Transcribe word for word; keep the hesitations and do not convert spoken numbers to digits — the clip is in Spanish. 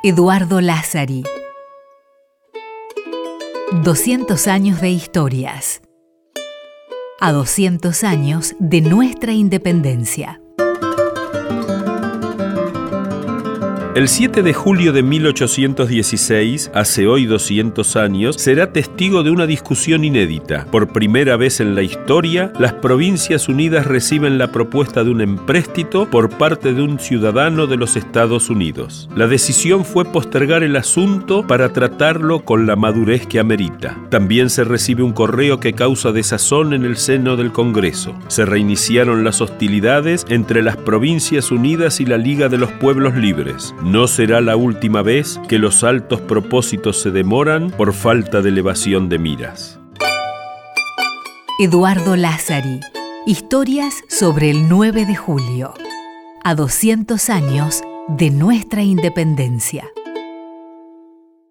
Eduardo Lázari. doscientos años de historias. A doscientos años de nuestra independencia. El siete de julio de mil ochocientos dieciséis, hace hoy doscientos años, será testigo de una discusión inédita. Por primera vez en la historia, las Provincias Unidas reciben la propuesta de un empréstito por parte de un ciudadano de los Estados Unidos. La decisión fue postergar el asunto para tratarlo con la madurez que amerita. También se recibe un correo que causa desazón en el seno del Congreso. Se reiniciaron las hostilidades entre las Provincias Unidas y la Liga de los Pueblos Libres. No será la última vez que los altos propósitos se demoran por falta de elevación de miras. Eduardo Lázari. Historias sobre el nueve de julio. A doscientos años de nuestra independencia.